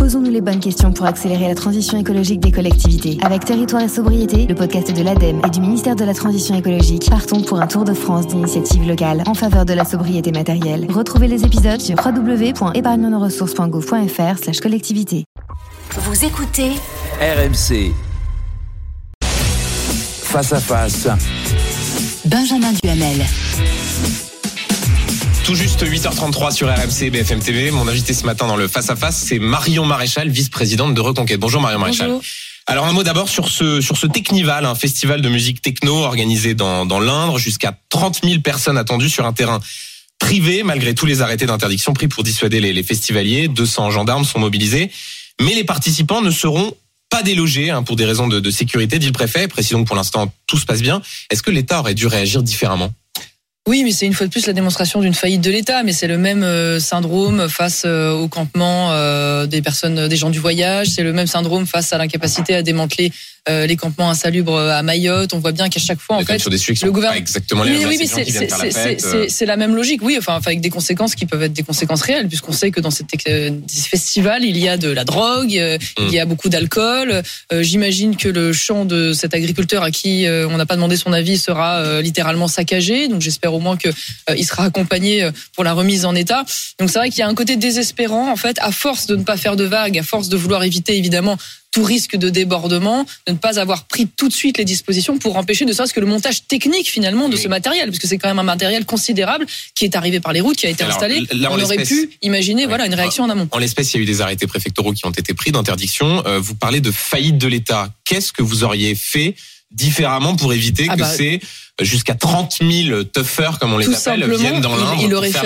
Posons-nous les bonnes questions pour accélérer la transition écologique des collectivités. Avec Territoire et Sobriété, le podcast de l'ADEME et du ministère de la Transition écologique, partons pour un tour de France d'initiatives locales en faveur de la sobriété matérielle. Retrouvez les épisodes sur www.épargnenoressources.gouv.fr/collectivité. Vous écoutez RMC. Face à face. Benjamin Duhamel. Tout juste 8h33 sur RMC BFM TV. Mon invité ce matin dans le Face à Face, c'est Marion Maréchal, vice-présidente de Reconquête. Bonjour Marion Maréchal. Bonjour. Alors un mot d'abord sur ce Technival, un festival de musique techno organisé dans l'Indre. Jusqu'à 30 000 personnes attendues sur un terrain privé, malgré tous les arrêtés d'interdiction pris pour dissuader les festivaliers. 200 gendarmes sont mobilisés. Mais les participants ne seront pas délogés pour des raisons de sécurité, dit le préfet. Précisons que pour l'instant, tout se passe bien. Est-ce que l'État aurait dû réagir différemment ? Oui, mais c'est une fois de plus la démonstration d'une faillite de l'État. Mais c'est le même syndrome face au campement des personnes, des gens du voyage. C'est le même syndrome face à l'incapacité à démanteler les campements insalubres à Mayotte. On voit bien qu'à chaque fois, en fait, sur des sujets qui sont pas exactement les mêmes. Oui, mais c'est la même logique. Oui, enfin avec des conséquences qui peuvent être des conséquences réelles, puisqu'on sait que dans ces festivals, il y a de la drogue, il y a beaucoup d'alcool. J'imagine que le champ de cet agriculteur à qui on n'a pas demandé son avis sera littéralement saccagé. Donc j'espère au moins qu'il sera accompagné pour la remise en état. Donc c'est vrai qu'il y a un côté désespérant, en fait, à force de ne pas faire de vagues, à force de vouloir éviter évidemment tout risque de débordement, de ne pas avoir pris tout de suite les dispositions pour empêcher de savoir ce que le montage technique finalement de ce matériel, parce que c'est quand même un matériel considérable qui est arrivé par les routes, qui a été installé. Là, on aurait pu imaginer une réaction en amont. En l'espèce, il y a eu des arrêtés préfectoraux qui ont été pris d'interdiction. Vous parlez de faillite de l'État. Qu'est-ce que vous auriez fait différemment pour éviter ces jusqu'à 30 000 tuffers, comme on les appelle, viennent dans l'Indre?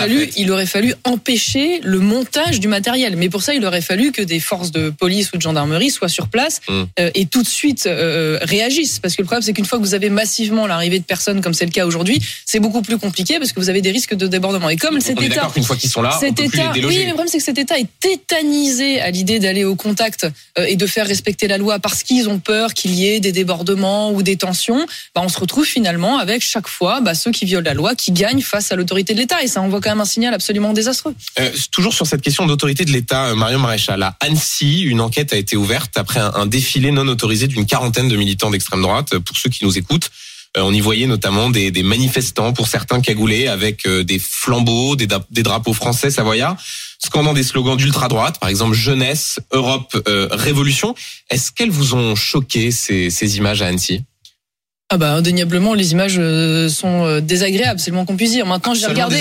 Il aurait fallu empêcher le montage du matériel. Mais pour ça, il aurait fallu que des forces de police ou de gendarmerie soient sur place et tout de suite réagissent. Parce que le problème, c'est qu'une fois que vous avez massivement l'arrivée de personnes, comme c'est le cas aujourd'hui, c'est beaucoup plus compliqué parce que vous avez des risques de débordement. Et comme cet État, d'accord qu'une fois qu'ils sont là, on peut plus les déloger. Oui, mais le problème, c'est que cet État est tétanisé à l'idée d'aller au contact et de faire respecter la loi parce qu'ils ont peur qu'il y ait des débordements ou des tensions. On se retrouve finalement avec chaque fois ceux qui violent la loi, qui gagnent face à l'autorité de l'État. Et ça envoie quand même un signal absolument désastreux. Toujours sur cette question d'autorité de l'État, Marion Maréchal, à Annecy, une enquête a été ouverte après un défilé non autorisé d'une quarantaine de militants d'extrême droite. Pour ceux qui nous écoutent, on y voyait notamment des manifestants, pour certains cagoulés, avec des flambeaux, des drapeaux français savoyards, scandant des slogans d'ultra-droite, par exemple jeunesse, Europe, révolution. Est-ce qu'elles vous ont choqué, ces images à Annecy ? Indéniablement, les images sont désagréables, c'est le moins qu'on puisse dire. Maintenant, j'ai regardé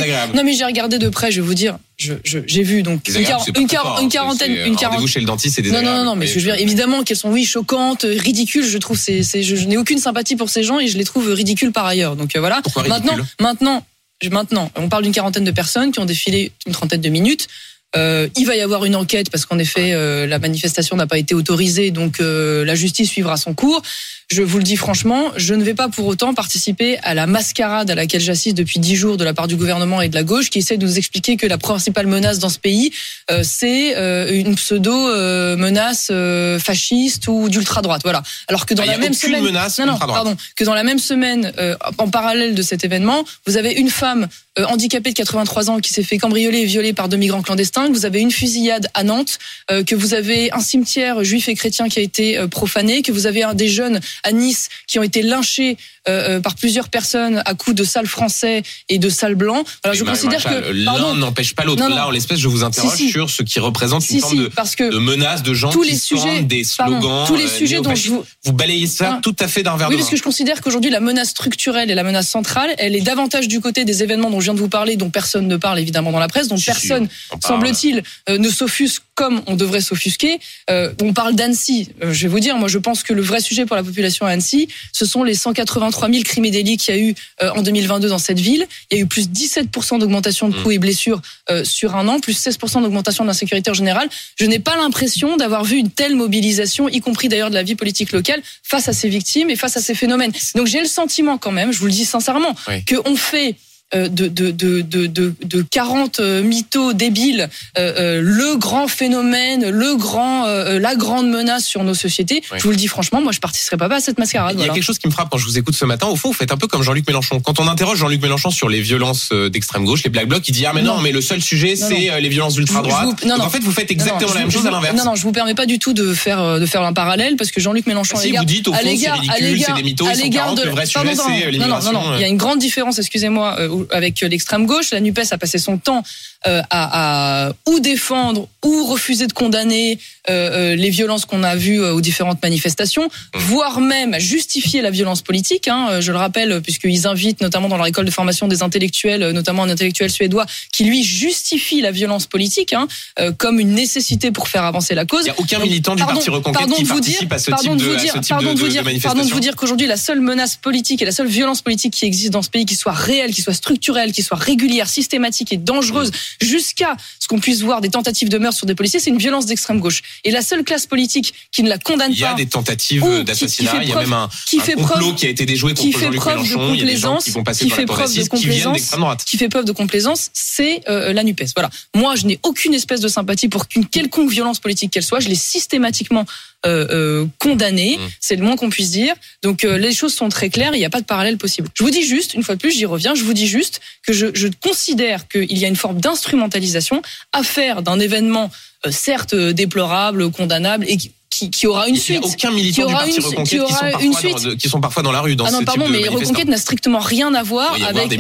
de près, je vais vous dire, j'ai vu donc une quarantaine. Rendez-vous chez le dentiste, c'est désagréable. Non, mais je veux dire, évidemment qu'elles sont choquantes, ridicules. Je trouve je n'ai aucune sympathie pour ces gens et je les trouve ridicules par ailleurs. Donc voilà. Pourquoi ridicule ? Maintenant, on parle d'une quarantaine de personnes qui ont défilé une trentaine de minutes. Il va y avoir une enquête parce qu'en effet la manifestation n'a pas été autorisée, donc la justice suivra son cours. Je vous le dis franchement, je ne vais pas pour autant participer à la mascarade à laquelle j'assiste depuis 10 jours de la part du gouvernement et de la gauche, qui essaie de nous expliquer que la principale menace dans ce pays, c'est une pseudo-menace fasciste ou d'ultra-droite. Voilà. Alors que dans la même semaine, que dans la même semaine, en parallèle de cet événement, vous avez une femme handicapée de 83 ans qui s'est fait cambrioler et violer par 2 migrants clandestins, que vous avez une fusillade à Nantes, que vous avez un cimetière juif et chrétien qui a été profané, que vous avez des jeunes à Nice qui ont été lynchés par plusieurs personnes à coups de sale français et de sale blanc. Alors je considère que l'un n'empêche pas l'autre. Là, en l'espèce, je vous interroge sur ce qui représente une forme de menace de gens qui scandent des slogans. Tous les sujets dont vous balayez ça tout à fait d'un revers de main. Oui, parce que je considère qu'aujourd'hui la menace structurelle et la menace centrale, elle est davantage du côté des événements dont je viens de vous parler, dont personne ne parle évidemment dans la presse, dont personne, semble-t-il, ne s'offusque comme on devrait s'offusquer. On parle d'Annecy. Je vais vous dire, moi je pense que le vrai sujet pour la population à Annecy, ce sont les 183 000 crimes et délits qu'il y a eu en 2022 dans cette ville. Il y a eu plus 17% d'augmentation de coups et blessures sur un an, plus 16% d'augmentation de l'insécurité en général. Je n'ai pas l'impression d'avoir vu une telle mobilisation, y compris d'ailleurs de la vie politique locale, face à ces victimes et face à ces phénomènes. Donc j'ai le sentiment quand même, je vous le dis sincèrement, qu'on fait de 40 mythos débiles, le grand phénomène, la grande menace sur nos sociétés. Oui. Je vous le dis franchement, moi je participerai pas à cette mascarade. Il y a quelque chose qui me frappe quand je vous écoute ce matin. Au fond, vous faites un peu comme Jean-Luc Mélenchon. Quand on interroge Jean-Luc Mélenchon sur les violences d'extrême gauche, les Black Blocs, il dit mais le seul sujet c'est les violences d'ultra droite. En fait, vous faites exactement la même chose à l'inverse. Non, je vous permets pas du tout de faire un parallèle parce que Jean-Luc Mélenchon vous dites au fond c'est ridicule, c'est des mythos, ils sont 40, le vrai sujet c'est l'immigration. Non, il y a une grande différence, excusez-moi, avec l'extrême gauche. La NUPES a passé son temps à ou défendre ou refuser de condamner les violences qu'on a vues aux différentes manifestations, voire même à justifier la violence politique. Je le rappelle, puisqu'ils invitent notamment dans leur école de formation des intellectuels, notamment un intellectuel suédois, qui lui justifie la violence politique comme une nécessité pour faire avancer la cause. Il n'y a aucun militant du Parti Reconquête qui participe à ce type de manifestation. Pardon de vous dire qu'aujourd'hui, la seule menace politique et la seule violence politique qui existe dans ce pays, qui soit réelle, qui soit structurelle, qui soit régulière, systématique et dangereuse, jusqu'à ce qu'on puisse voir des tentatives de meurtre sur des policiers, c'est une violence d'extrême gauche. Et la seule classe politique qui ne la condamne pas... Il y a des tentatives d'assassinat, il y a même un complot qui a été déjoué contre Jean-Luc Mélenchon, il y a des gens qui vont passer par la progressiste qui viennent d'extrême droite. Qui fait preuve de complaisance, c'est la NUPES. Voilà. Moi, je n'ai aucune espèce de sympathie pour qu'une quelconque violence politique qu'elle soit, je l'ai systématiquement condamnée, c'est le moins qu'on puisse dire. Donc les choses sont très claires, il n'y a pas de parallèle possible. Je vous dis juste, une fois de plus, j'y reviens, je vous dis juste que je considère qu'il y a une forme d'instrumentalisation à faire d'un événement certes déplorable, condamnable et qui aura une suite. Il n'y a aucun militant du Parti Reconquête qui sont parfois dans la rue dans ce type de manifestants. Mais Reconquête n'a strictement rien à voir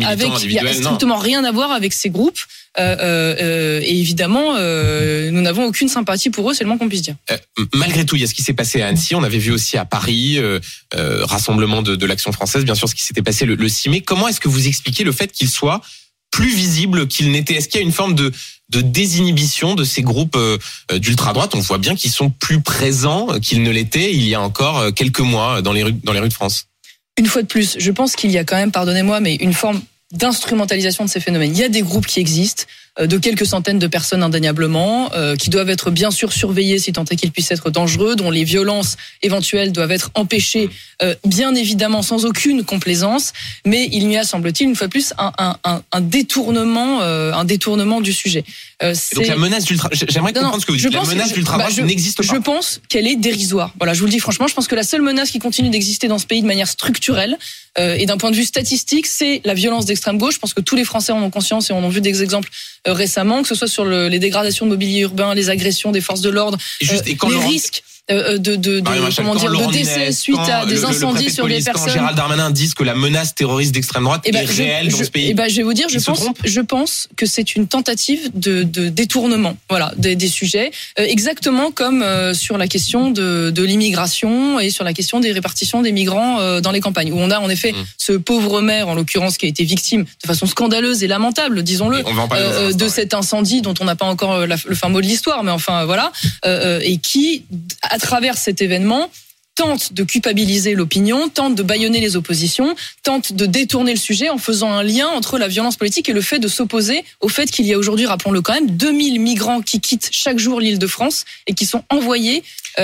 avec ces groupes. Et évidemment, nous n'avons aucune sympathie pour eux, c'est le moins qu'on puisse dire. Malgré tout, il y a ce qui s'est passé à Annecy. On avait vu aussi à Paris, rassemblement de l'Action française, bien sûr, ce qui s'était passé le 6 mai. Comment est-ce que vous expliquez le fait qu'ils soient plus visibles qu'ils n'étaient? Est-ce qu'il y a une forme de désinhibition de ces groupes d'ultra-droite? On voit bien qu'ils sont plus présents qu'ils ne l'étaient il y a encore quelques mois dans les rues de France. Une fois de plus, je pense qu'il y a quand même, pardonnez-moi, mais une forme d'instrumentalisation de ces phénomènes. Il y a des groupes qui existent, de quelques centaines de personnes indéniablement, qui doivent être bien sûr surveillés si tant est qu'ils puissent être dangereux, dont les violences éventuelles doivent être empêchées, bien évidemment sans aucune complaisance, mais il y a, semble-t-il, une fois de plus, un détournement du sujet. Donc la menace j'aimerais comprendre ce que vous dites. La menace d'ultra-droite n'existe pas. Je pense qu'elle est dérisoire. Voilà, je vous le dis franchement, je pense que la seule menace qui continue d'exister dans ce pays de manière structurelle et d'un point de vue statistique, c'est la violence d'extrême gauche. Je pense que tous les Français en ont conscience et en ont vu des exemples récemment, que ce soit sur les dégradations de mobilier urbain, les agressions des forces de l'ordre, les risques de décès suite à des incendies sur des personnes. Gérald Darmanin dit que la menace terroriste d'extrême droite est réelle dans ce pays. Je vais vous dire, je pense que c'est une tentative de détournement, voilà, des sujets, exactement comme sur la question de l'immigration et sur la question des répartitions des migrants dans les campagnes, où on a en effet ce pauvre maire, en l'occurrence, qui a été victime de façon scandaleuse et lamentable, disons-le, de cet incendie dont on n'a pas encore le fin mot de l'histoire, mais enfin voilà, et qui, à travers cet événement, tente de culpabiliser l'opinion, tente de bâillonner les oppositions, tente de détourner le sujet en faisant un lien entre la violence politique et le fait de s'opposer au fait qu'il y a aujourd'hui, rappelons-le quand même, 2000 migrants qui quittent chaque jour l'Île-de-France et qui sont envoyés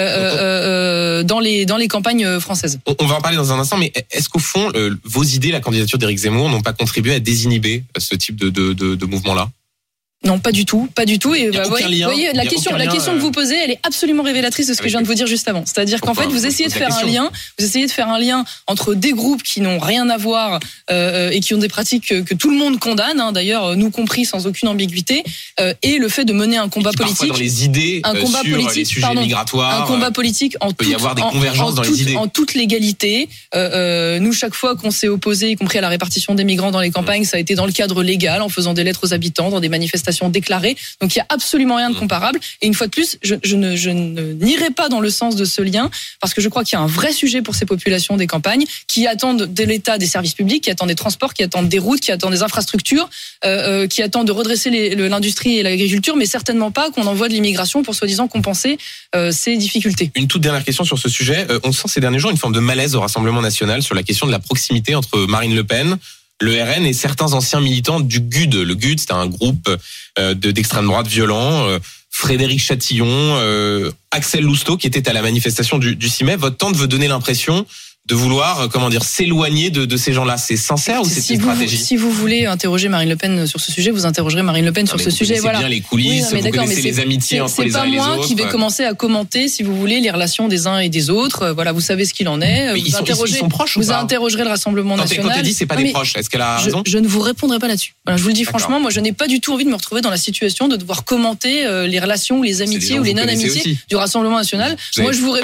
dans les campagnes françaises. On va en parler dans un instant, mais est-ce qu'au fond, vos idées, la candidature d'Éric Zemmour, n'ont pas contribué à désinhiber ce type de mouvement-là ? Non, pas du tout. Et voyez, la question que vous posez, elle est absolument révélatrice de ce que je viens de vous dire juste avant. C'est-à-dire qu'en fait, vous essayez de faire un lien entre des groupes qui n'ont rien à voir et qui ont des pratiques que tout le monde condamne, d'ailleurs nous compris sans aucune ambiguïté, et le fait de mener un combat politique. Dans les idées, sur les sujets migratoires, un combat politique peut y avoir des convergences dans les idées. En toute légalité. Nous, chaque fois qu'on s'est opposé, y compris à la répartition des migrants dans les campagnes, ça a été dans le cadre légal, en faisant des lettres aux habitants, dans des manifestations déclarées. Donc il y a absolument rien de comparable. Et une fois de plus, je n'irai pas dans le sens de ce lien, parce que je crois qu'il y a un vrai sujet pour ces populations des campagnes qui attendent de l'État des services publics, qui attendent des transports, qui attendent des routes, qui attendent des infrastructures, qui attendent de redresser l'industrie et l'agriculture, mais certainement pas qu'on envoie de l'immigration pour soi-disant compenser ces difficultés. Une toute dernière question sur ce sujet. On sent ces derniers jours une forme de malaise au Rassemblement national sur la question de la proximité entre Marine Le Pen, le RN et certains anciens militants du GUD. Le GUD, c'était un groupe d'extrême droite violent. Frédéric Chatillon, Axel Lousteau, qui était à la manifestation du 6 mai. Votre tante veut donner l'impression de vouloir, s'éloigner de ces gens-là. C'est sincère ou c'est une stratégie? Si vous voulez interroger Marine Le Pen sur ce sujet, vous interrogerez Marine Le Pen sur ce sujet. Voilà. Bien les coulisses, vous connaissez les amitiés entre les uns et les autres. C'est pas moi qui vais commencer à commenter, si vous voulez, les relations des uns et des autres. Voilà, vous savez ce qu'il en est. Ils sont proches ou pas? Vous interrogerez le Rassemblement national. Quand tu dit c'est pas des proches, est-ce qu'elle a raison? Je ne vous répondrai pas là-dessus. Voilà, je vous le dis franchement, moi je n'ai pas du tout envie de me retrouver dans la situation de devoir commenter les relations ou les amitiés ou les non-amitiés du Rassemblement national. Moi je vous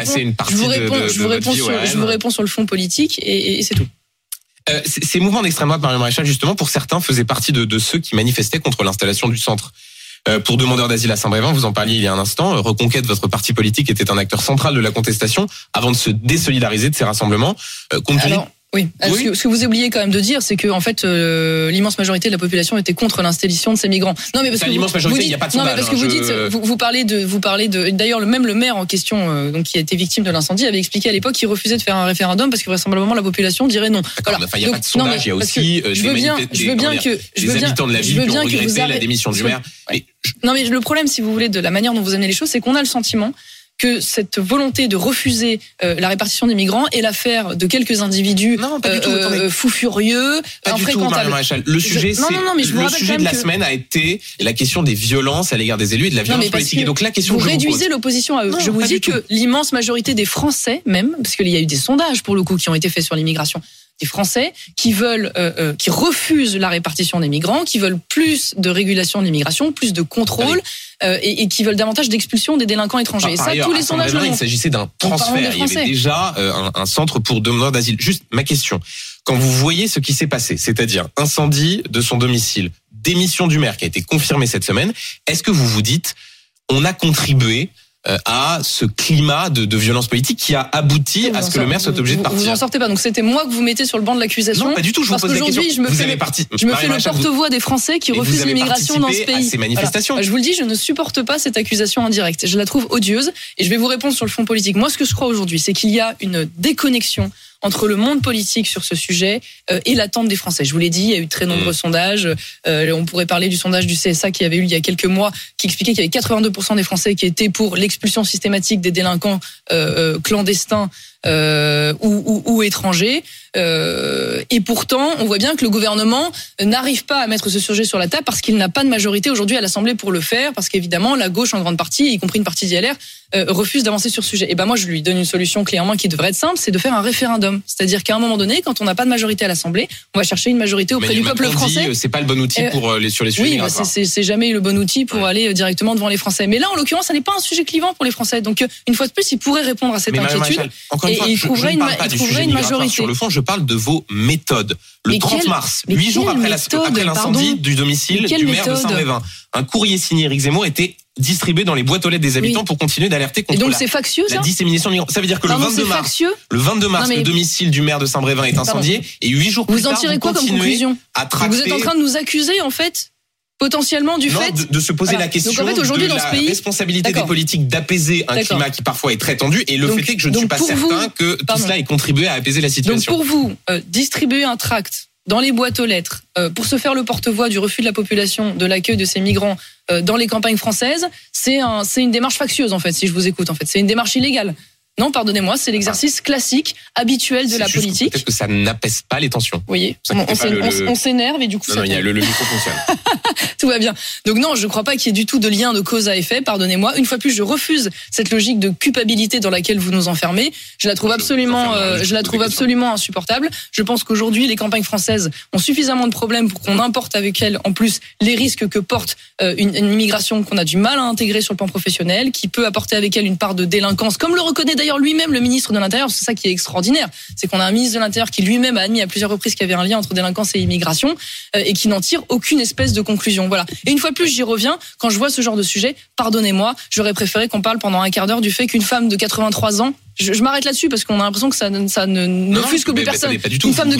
réponds sur le fond politique et c'est tout. Ces mouvements d'extrême droite, Marion Maréchal, justement, pour certains, faisaient partie de ceux qui manifestaient contre l'installation du centre. Pour demandeurs d'asile à Saint-Brévin, vous en parliez il y a un instant, Reconquête, votre parti politique, était un acteur central de la contestation avant de se désolidariser de ces rassemblements. Oui. Ce que vous oubliez quand même de dire, c'est que en fait, l'immense majorité de la population était contre l'installation de ces migrants. Non, mais parce que l'immense majorité, il n'y a pas de sondage. Non, mais parce que vous parlez de. D'ailleurs, même le maire en question, donc qui a été victime de l'incendie, avait expliqué à l'époque qu'il refusait de faire un référendum parce que vraisemblablement la population dirait non. Voilà. Il n'y a pas de sondage. Il y a aussi des habitants de la ville qui ont regretté la démission du maire. Non, mais le problème, si vous voulez, de la manière dont vous amenez les choses, c'est qu'on a le sentiment que cette volonté de refuser la répartition des migrants est l'affaire de quelques individus fous furieux, infréquentables. Le sujet, le sujet de la semaine a été la question des violences à l'égard des élus et de la violence politique. Et donc la question vous réduisez l'opposition à eux. Je vous dis que l'immense majorité des Français, même, parce qu'il y a eu des sondages pour le coup qui ont été faits sur l'immigration, des Français qui veulent, qui refusent la répartition des migrants, qui veulent plus de régulation de l'immigration, plus de contrôle, et qui veulent davantage d'expulsion des délinquants étrangers. Et ça, tous les sondages le montrent. Il s'agissait d'un transfert. Il y avait déjà un centre pour demandeurs d'asile. Juste ma question. Quand vous voyez ce qui s'est passé, c'est-à-dire incendie de son domicile, démission du maire qui a été confirmée cette semaine, est-ce que vous vous dites, on a contribué à ce climat de violence politique qui a abouti à ce que le maire soit obligé de partir? Vous en sortez pas. Donc c'était moi que vous mettez sur le banc de l'accusation. Non, pas du tout. Je vous pose la question. Je me fais le porte-voix des Français qui refusent l'immigration dans ce pays. À ces manifestations. Voilà. Je vous le dis, je ne supporte pas cette accusation indirecte. Je la trouve odieuse et je vais vous répondre sur le fond politique. Moi, ce que je crois aujourd'hui, c'est qu'il y a une déconnexion entre le monde politique sur ce sujet et l'attente des Français. Je vous l'ai dit, il y a eu très nombreux sondages. On pourrait parler du sondage du CSA qui avait eu il y a quelques mois, qui expliquait qu'il y avait 82% des Français qui étaient pour l'expulsion systématique des délinquants clandestins ou étrangers. Et pourtant, on voit bien que le gouvernement n'arrive pas à mettre ce sujet sur la table parce qu'il n'a pas de majorité aujourd'hui à l'Assemblée pour le faire, parce qu'évidemment, la gauche en grande partie, y compris une partie d'ILR, refuse d'avancer sur ce sujet. Et ben moi, je lui donne une solution clairement qui devrait être simple, c'est de faire un référendum. C'est-à-dire qu'à un moment donné, quand on n'a pas de majorité à l'Assemblée, on va chercher une majorité auprès du peuple français. C'est pas le bon outil pour sur les sujets migratoires. C'est jamais le bon outil pour aller directement devant les Français. Mais là, en l'occurrence, ça n'est pas un sujet clivant pour les Français. Donc, une fois de plus, ils pourraient répondre à cette inquiétude et ils trouveraient une majorité. Sur le fond, je parle de vos méthodes. Le 30 mars, 8 jours après l'incendie du domicile du maire de Saint-Brévin, un courrier signé Éric Zemmour était distribué dans les boîtes aux lettres des habitants pour continuer d'alerter contre la dissémination de migrants. Ça veut dire que le 22 mars, le domicile du maire de Saint-Brévin est incendié et 8 jours plus tard, vous continuez à tracter. Vous êtes en train de nous accuser, en fait, potentiellement du fait de se poser la question de la responsabilité des politiques d'apaiser un climat qui parfois est très tendu, et le fait est que je ne suis pas certain que tout cela ait contribué à apaiser la situation. Donc pour vous, distribuer un tract dans les boîtes aux lettres pour se faire le porte-voix du refus de la population de l'accueil de ces migrants dans les campagnes françaises, c'est une démarche factieuse, en fait, si je vous écoute. En fait, c'est une démarche illégale. Non, pardonnez-moi, c'est l'exercice classique, habituel de la politique. Peut-être que ça n'apaise pas les tensions. Vous voyez, on s'énerve et du coup non, il y a le micro fonctionne. Tout va bien. Donc non, je ne crois pas qu'il y ait du tout de lien de cause à effet, pardonnez-moi. Une fois plus, je refuse cette logique de culpabilité dans laquelle vous nous enfermez. Je la trouve absolument insupportable. Je pense qu'aujourd'hui, les campagnes françaises ont suffisamment de problèmes pour qu'on importe avec elles, en plus, les risques que porte une immigration qu'on a du mal à intégrer sur le plan professionnel, qui peut apporter avec elle une part de délinquance, comme le reconnaît d'ailleurs lui-même le ministre de l'Intérieur. C'est ça qui est extraordinaire, c'est qu'on a un ministre de l'Intérieur qui lui-même a admis à plusieurs reprises qu'il y avait un lien entre délinquance et immigration et qui n'en tire aucune espèce de conclusion. Voilà. Et une fois de plus, j'y reviens, quand je vois ce genre de sujet, pardonnez-moi, j'aurais préféré qu'on parle pendant un quart d'heure du fait qu'une femme de 83 ans, je m'arrête là-dessus parce qu'on a l'impression que ça n'offusque plus personne. Une femme de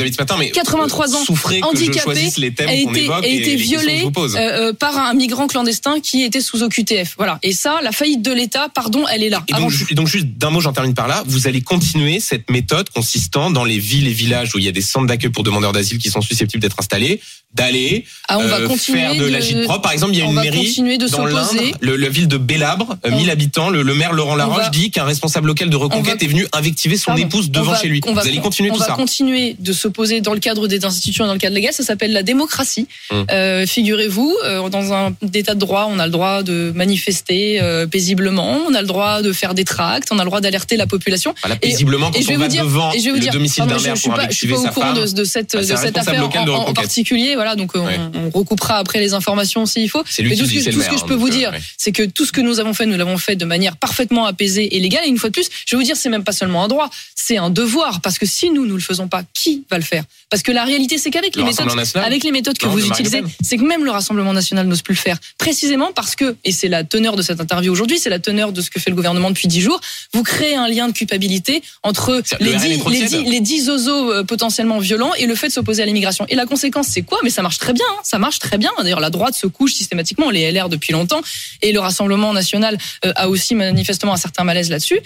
83 ans, handicapée, a été violée par un migrant clandestin qui était sous OQTF. Voilà. Et ça, la faillite de l'État, pardon, elle est là. Et donc juste d'un mot, j'en termine par là. Vous allez continuer cette méthode consistant dans les villes et villages où il y a des centres d'accueil pour demandeurs d'asile qui sont susceptibles d'être installés, d'aller faire de l'agit-prop. Par exemple, il y a une mairie dans l'Indre, la ville de Bélabre, 1000 habitants. Le maire Laurent Laroche dit qu'un responsable local de Reconquête est venu invectiver son épouse devant chez lui. Vous allez continuer tout ça? On va continuer de s'opposer dans le cadre des institutions, dans le cadre légal. Ça s'appelle la démocratie. Figurez-vous, dans un état de droit, on a le droit de manifester paisiblement, on a le droit de faire des tracts, on a le droit d'alerter la population. Voilà, paisiblement, quand on va devant le domicile d'un maire pour invectiver sa femme. Je suis pas au courant de cette affaire en particulier. Voilà, donc on recoupera après les informations s'il faut. Mais tout ce que je peux vous dire, c'est que tout ce que nous avons fait, nous l'avons fait de manière parfaitement apaisée et légale. Et une fois de plus, je vais vous dire, c'est même pas seulement un droit, c'est un devoir. Parce que si nous le faisons pas, qui va le faire? Parce que la réalité, c'est qu'avec les méthodes que vous utilisez, c'est que même le Rassemblement national n'ose plus le faire. Précisément parce que, et c'est la teneur de cette interview aujourd'hui, c'est la teneur de ce que fait le gouvernement depuis 10 jours, vous créez un lien de culpabilité entre les 10 zozos potentiellement violents et le fait de s'opposer à l'immigration. Et la conséquence, c'est quoi? Mais ça marche très bien, ça marche très bien. D'ailleurs, la droite se couche systématiquement, les LR depuis longtemps, et le Rassemblement national a aussi manifestement un certain malaise là-dessus.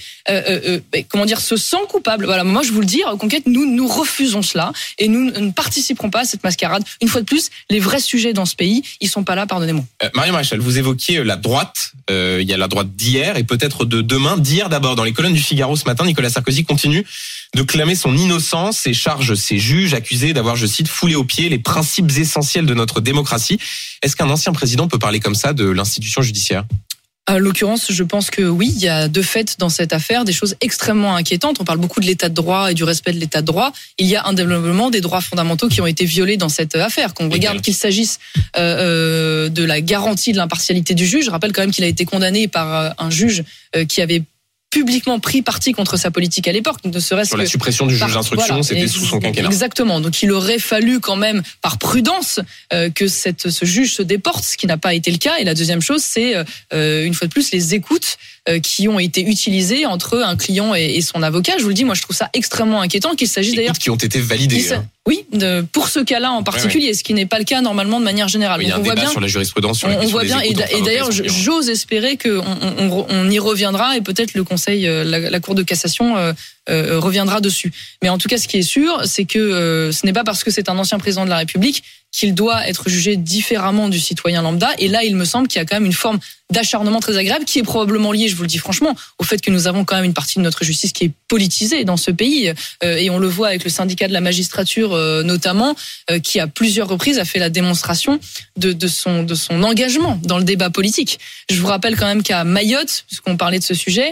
Se sent coupable. Voilà, moi je vous le dis, Reconquête, nous refusons cela et nous ne participerons pas à cette mascarade. Une fois de plus, les vrais sujets dans ce pays, ils sont pas là, pardonnez-moi. Marion Maréchal, vous évoquiez la droite. Il y a la droite d'hier et peut-être de demain. D'hier d'abord, dans les colonnes du Figaro ce matin, Nicolas Sarkozy continue de clamer son innocence et charge ses juges accusés d'avoir, je cite, foulé aux pieds les principes essentiels de notre démocratie. Est-ce qu'un ancien président peut parler comme ça de l'institution judiciaire? En l'occurrence, je pense que oui, il y a de fait dans cette affaire des choses extrêmement inquiétantes. On parle beaucoup de l'état de droit et du respect de l'état de droit. Il y a indéniablement des droits fondamentaux qui ont été violés dans cette affaire. Qu'on regarde qu'il s'agisse de la garantie de l'impartialité du juge. Je rappelle quand même qu'il a été condamné par un juge qui avait publiquement pris parti contre sa politique à l'époque, ne serait-ce sur la suppression du juge d'instruction, c'était sous son quinquennat. Exactement. Donc il aurait fallu quand même, par prudence, que ce juge se déporte, ce qui n'a pas été le cas. Et la deuxième chose, c'est une fois de plus les écoutes qui ont été utilisées entre un client et son avocat. Je vous le dis, moi je trouve ça extrêmement inquiétant qu'il s'agisse d'ailleurs qui ont été validées. Oui, pour ce cas-là en particulier, ce qui n'est pas le cas normalement de manière générale. Il y a un débat sur la jurisprudence, sur la question des écoutes. Et d'ailleurs, j'ose espérer qu'on y reviendra et peut-être le Conseil, la Cour de cassation reviendra dessus. Mais en tout cas, ce qui est sûr, c'est que ce n'est pas parce que c'est un ancien président de la République qu'il doit être jugé différemment du citoyen lambda. Et là, il me semble qu'il y a quand même une forme d'acharnement très agréable qui est probablement liée, je vous le dis franchement, au fait que nous avons quand même une partie de notre justice qui est politisée dans ce pays. Et on le voit avec le syndicat de la magistrature notamment, qui à plusieurs reprises a fait la démonstration de son engagement dans le débat politique. Je vous rappelle quand même qu'à Mayotte, puisqu'on parlait de ce sujet,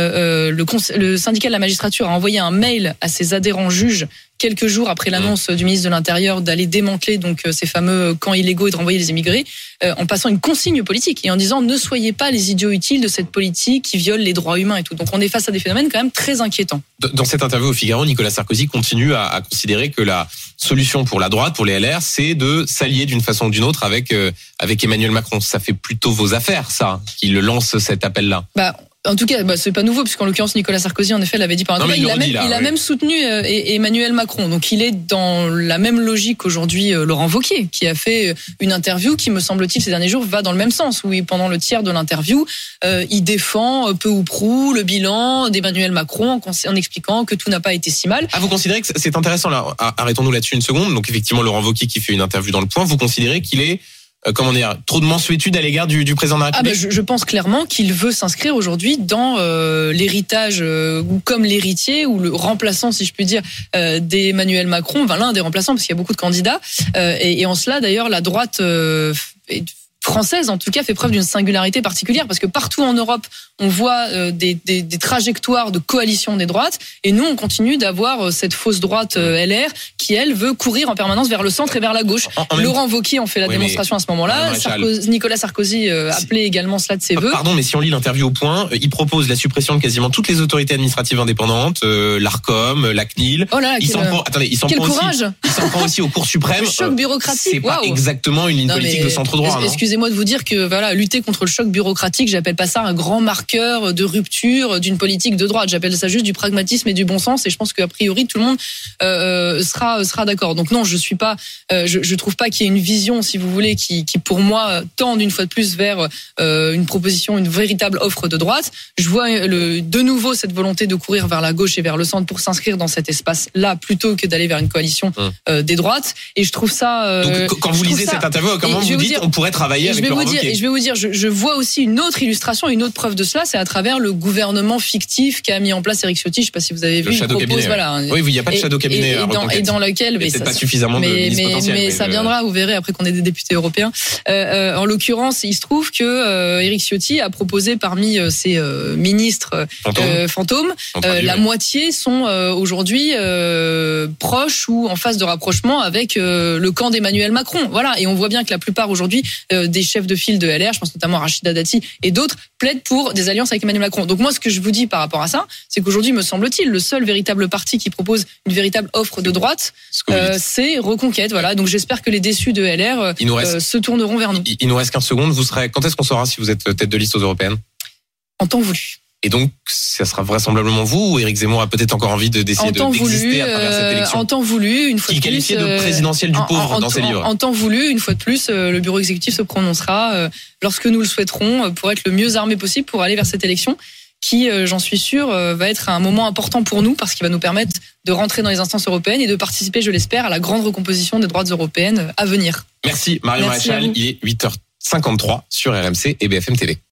le syndicat de la magistrature a envoyé un mail à ses adhérents juges quelques jours après l'annonce du ministre de l'Intérieur d'aller démanteler donc ces fameux camps illégaux et de renvoyer les immigrés, en passant une consigne politique et en disant ne soyez pas les idiots utiles de cette politique qui viole les droits humains et tout. Donc on est face à des phénomènes quand même très inquiétants. Dans cette interview au Figaro, Nicolas Sarkozy continue à considérer que la solution pour la droite, pour les LR, c'est de s'allier d'une façon ou d'une autre avec Emmanuel Macron. Ça fait plutôt vos affaires, ça, qu'il lance cet appel-là. En tout cas, c'est pas nouveau puisqu'en l'occurrence Nicolas Sarkozy en effet l'avait dit par un débat. Il a même soutenu Emmanuel Macron. Donc il est dans la même logique qu'aujourd'hui Laurent Wauquiez, qui a fait une interview qui me semble-t-il ces derniers jours va dans le même sens, où pendant le tiers de l'interview, il défend peu ou prou le bilan d'Emmanuel Macron en expliquant que tout n'a pas été si mal. Vous considérez que c'est intéressant là, arrêtons-nous là-dessus une seconde. Donc effectivement Laurent Wauquiez qui fait une interview dans Le Point, vous considérez qu'il est trop de mansuétude à l'égard du président de la République? Je pense clairement qu'il veut s'inscrire aujourd'hui dans l'héritage ou comme l'héritier ou le remplaçant, si je puis dire, d'Emmanuel Macron, l'un des remplaçants, parce qu'il y a beaucoup de candidats. Et en cela, d'ailleurs, la droite française, en tout cas, fait preuve d'une singularité particulière, parce que partout en Europe, on voit des trajectoires de coalition des droites, et nous, on continue d'avoir cette fausse droite LR qui, elle, veut courir en permanence vers le centre et vers la gauche. Laurent Wauquiez en fait la démonstration à ce moment-là. Nicolas Sarkozy appelait également cela de ses vœux. Pardon, mais si on lit l'interview au Point, il propose la suppression de quasiment toutes les autorités administratives indépendantes, l'Arcom, la CNIL. Oh là, il s'en prend aussi au Cour suprême. Le choc bureaucratique. C'est pas exactement une ligne politique de centre-droit. Excusez-moi de vous dire que lutter contre le choc bureaucratique, j'appelle pas ça un grand marqueur de rupture d'une politique de droite. J'appelle ça juste du pragmatisme et du bon sens, et je pense qu'a priori tout le monde sera d'accord. Donc non, je trouve pas qu'il y ait une vision, si vous voulez, qui pour moi tende une fois de plus vers une proposition, une véritable offre de droite. Je vois de nouveau cette volonté de courir vers la gauche et vers le centre pour s'inscrire dans cet espace-là plutôt que d'aller vers une coalition des droites. Et je trouve ça. Donc quand vous lisez cette interview, comment vous dites on pourrait travailler voyez avec Laurent Wauquiez. Et je vais vous dire, je vois aussi une autre illustration, une autre preuve de cela, c'est à travers le gouvernement fictif qu'a mis en place Éric Ciotti. Je sais pas si vous avez vu. Le shadow cabinet. Voilà. Oui, il n'y a pas de shadow cabinet. Et dans lequel, mais peut-être pas suffisamment de ministres potentiels. Mais ça viendra, vous verrez après qu'on ait des députés européens. En l'occurrence, il se trouve que Éric Ciotti a proposé parmi ses ministres fantômes, la moitié sont aujourd'hui proches ou en phase de rapprochement avec le camp d'Emmanuel Macron. Voilà, et on voit bien que la plupart aujourd'hui des chefs de file de LR, je pense notamment à Rachida Dati et d'autres, plaident pour des alliances avec Emmanuel Macron. Donc moi, ce que je vous dis par rapport à ça, c'est qu'aujourd'hui, me semble-t-il, le seul véritable parti qui propose une véritable offre de droite, c'est Reconquête. Voilà, donc j'espère que les déçus de LR se tourneront vers nous. Il nous reste 15 secondes. Quand est-ce qu'on saura si vous êtes tête de liste aux européennes ? En temps voulu. Et donc, ça sera vraisemblablement vous ou Éric Zemmour a peut-être encore envie d'essayer d'exister à travers cette élection ? En temps voulu, une fois de plus. Qu'il qualifiait de présidentielle du pauvre dans ses livres. En temps voulu, une fois de plus, le bureau exécutif se prononcera lorsque nous le souhaiterons pour être le mieux armé possible pour aller vers cette élection qui, j'en suis sûr, va être un moment important pour nous parce qu'il va nous permettre de rentrer dans les instances européennes et de participer, je l'espère, à la grande recomposition des droites européennes à venir. Merci Marion Maréchal, il est 8h53 sur RMC et BFM TV.